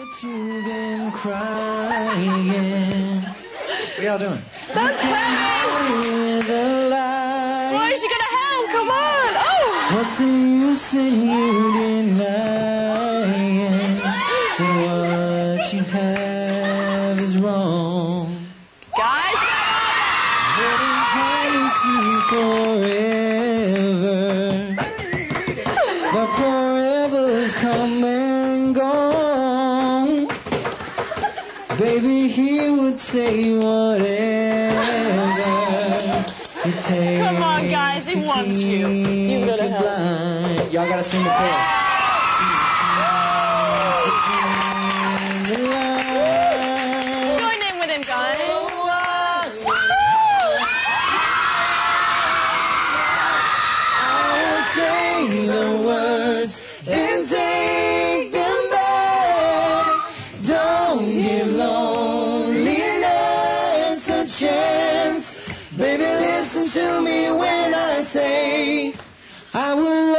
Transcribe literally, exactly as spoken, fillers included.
you've been crying. What y'all doing? That's Kevin! Why is she gonna help? Come on! Oh! What's the use in you denying that what you have is wrong? Guys? Wouldn't promise you forever, but forever's come and gone. Baby, he would say whatever it takes. Come on, guys, he wants you. You gotta help. Y'all gotta sing the chorus. Join in with him, guys. I'll say the words and take them back. Don't give loneliness a chance. Baby, listen to me when I say I will